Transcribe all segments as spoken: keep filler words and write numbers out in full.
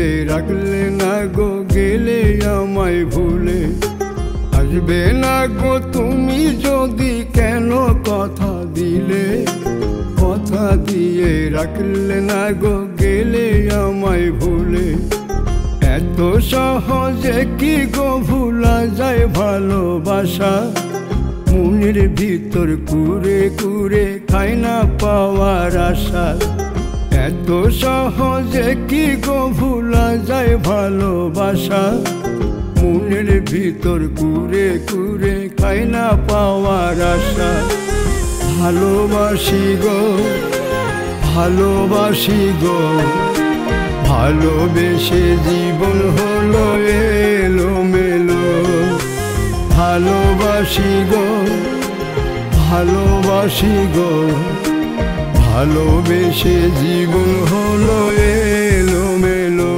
দিয়ে রাখলে না গো গেলে আমায় ভুলে, আসবে না গো তুমি যদি কেন কথা দিলে, কথা দিয়ে রাখলে না গো গেলে আমায় ভুলে। এত সহজে কি গো ভুলা যায় ভালোবাসা, মনের ভিতর কুরে কুরে খাই না পাওয়ার আশা। এত সহজে কি গো ভুলা যায় ভালোবাসা, মনের ভিতর কুরে কুরে খাই না পাওয়ার আশা। ভালোবাসি গো ভালোবাসি গো, ভালোবেসে জীবন হলো এলোমেলো। ভালোবাসি গো ভালোবাসি গো, ভালোবেসে জীবন হলো এলোমেলো।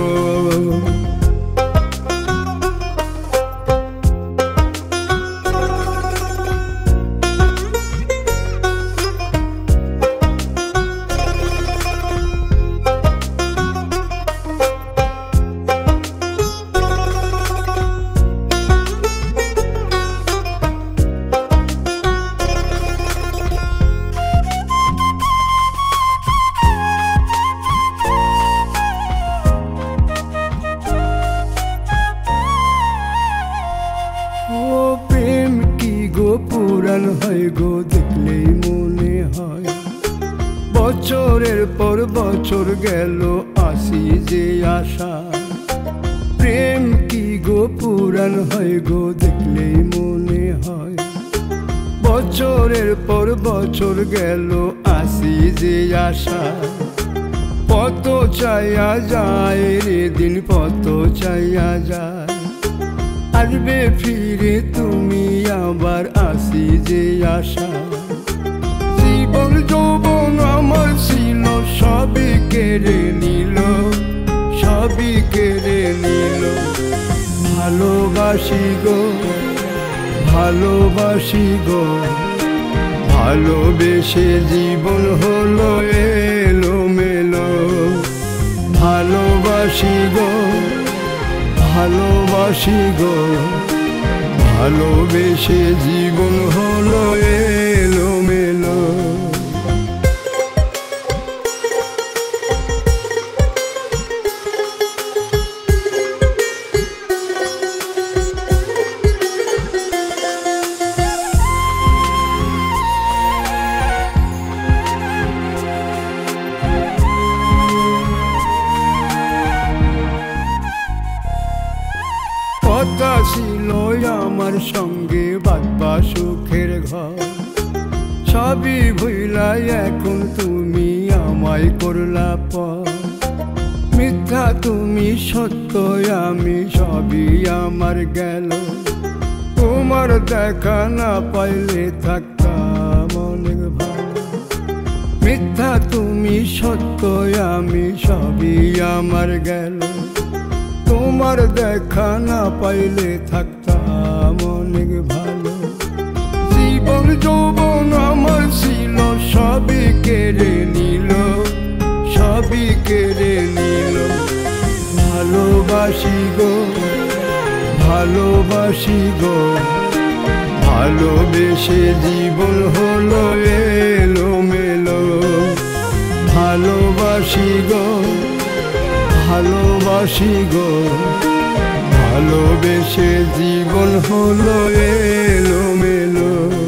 পুরাণ হয় গো দেখলেই মনে হয়, বছরের পর বছর গেল আসি যে আশা। প্রেম কি গো পুরাণ হয় গো দেখলেই মনে হয়, বছরের পর বছর গেল আসি যে আশা। কত চাইয়া যায় রে দিন কত চাইয়া যায়, আসবে ফিরে তুমি আবার আসি যে আশা। জীবন যৌবন আমার ছিল সবই কেড়ে নিল, সবই কেড়ে নিল। ভালোবাসি গো ভালোবাসি গো, ভালোবেসে জীবন হলো এলোমেলো। ভালোবাসি গো ভালোবাসি গো, ভালোবেসে জীবন হলো এলোমেলো। কথা ছিল আমার সঙ্গে বাঁধবা সুখের ঘর, সবই ভুলাই এখন তুমি আমায় করলা পর। মিথ্যা তুমি সত্য আমি সবই আমার গেল, তোমার দেখা না পাইলে থাকতাম অনেক ভালো। মিথ্যা তুমি সত্য আমি সবই আমার গেল, তোমার দেখা না পাইলে থাকতাম অনেক ভালো। জীবন যৌবন আমার ছিল সবই কেড়ে নিল, সবই কেড়ে নিল। ভালোবাসি গো ভালোবাসি গো, ভালোবেসে জীবন হলো এলোমেলো। ভালোবাসি গো ভালোবাসি গো, ভালোবেসে জীবন হলো এলোমেলো।